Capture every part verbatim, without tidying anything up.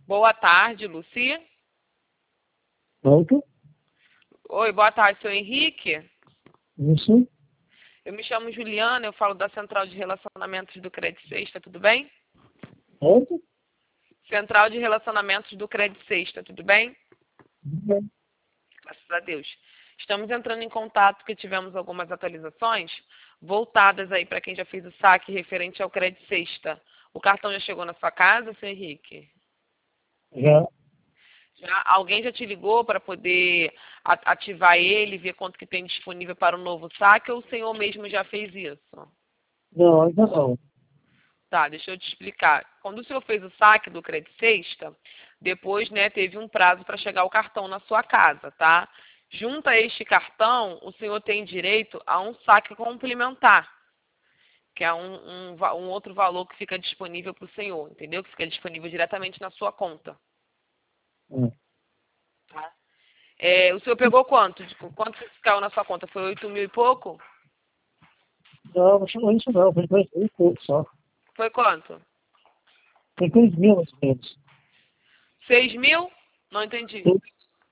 Boa tarde, Luci. Pronto? Oi, boa tarde, seu Henrique. Isso? Eu me chamo Juliana, eu falo da Central de Relacionamentos do Crédito Sexta, tudo bem? Pronto? Central de Relacionamentos do Crédito Sexta, tudo bem? Bem. Graças a Deus. Estamos entrando em contato porque tivemos algumas atualizações voltadas aí para quem já fez o saque referente ao Crédito Sexta. O cartão já chegou na sua casa, seu Henrique? Já, Já, alguém já te ligou para poder a- ativar ele, ver quanto que tem disponível para o novo saque, ou o senhor mesmo já fez isso? não, ainda não. Tá, deixa eu te explicar. Quando o senhor fez o saque do Crédito Sexta, depois, né, teve um prazo para chegar o cartão na sua casa, tá? Junto a este cartão, o senhor tem direito a um saque complementar, que é um, um, va- um outro valor que fica disponível para o senhor, entendeu? Que fica disponível diretamente na sua conta. É. Tá? É, o senhor pegou quanto? Tipo, quanto que caiu na sua conta? Foi oito mil e pouco? Não, não chegou isso não, foi dois mil e pouco só. Foi quanto? Foi dois mil mais ou menos. Seis mil? Não entendi. Dois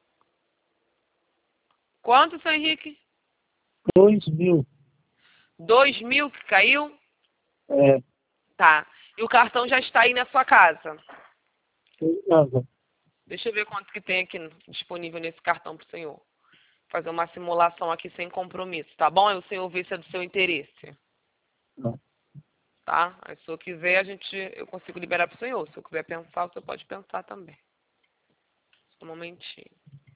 Quanto, seu Henrique? dois mil. Dois mil que caiu? É, Tá. E o cartão já está aí na sua casa. tem nada. Deixa eu ver quanto que tem aqui disponível nesse cartão para o senhor. Fazer uma simulação aqui sem compromisso, tá bom? Aí o senhor vê se é do seu interesse, Não. tá? Aí se o senhor quiser, a gente, eu consigo liberar para o senhor. Se o senhor quiser pensar, o senhor pode pensar também. Só um momentinho.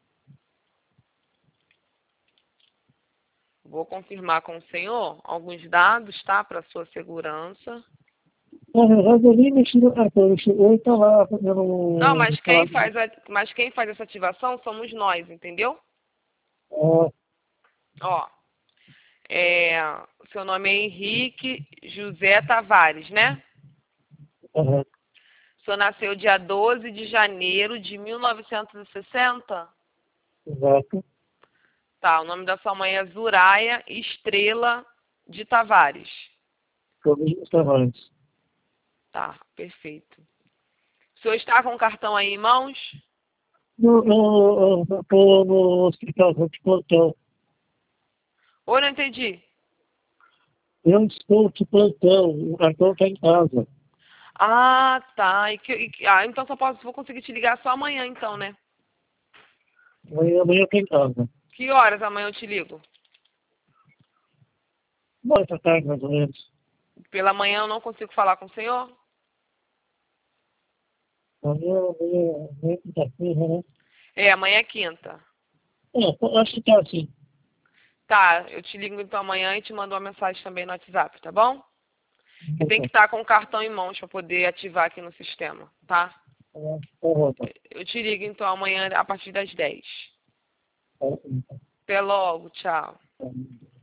Vou confirmar com o senhor alguns dados, tá? Para sua segurança. Na verdade, eu nem mexi no cartão, eu cheguei e tá lá fazendo Não, um... mas quem falando. faz, a, mas quem faz essa ativação somos nós, entendeu? É, Ó, é, o seu nome é Henrique José Tavares, né? é, O senhor nasceu dia doze de janeiro de mil novecentos e sessenta? exato. Tá, o nome da sua mãe é Zuraia Estrela de Tavares. Todos os trabalhos. Tá, perfeito. O senhor está com o cartão aí em mãos? No, no, eu tô no hospital, vou te plantão. Ou não entendi? Eu estou te plantão, o cartão está em casa. Ah, tá. E que, e que- ah, então só posso, vou conseguir te ligar só amanhã então, né? Amanhã, amanhã está em casa. Que horas amanhã eu te ligo? Boa essa tarde, mais ou menos. Pela manhã eu não consigo falar com o senhor? Amanhã, amanhã, amanhã é quinta-feira, né? É, amanhã é quinta. É, eu acho que tá assim. Tá, eu te ligo então amanhã e te mando uma mensagem também no WhatsApp, tá bom? Que tem que Tá, estar com o cartão em mãos para poder ativar aqui no sistema, tá? tá, tá bom, tá. Eu te ligo então amanhã a partir das dez. Tá, tá, Até logo, tchau. tá.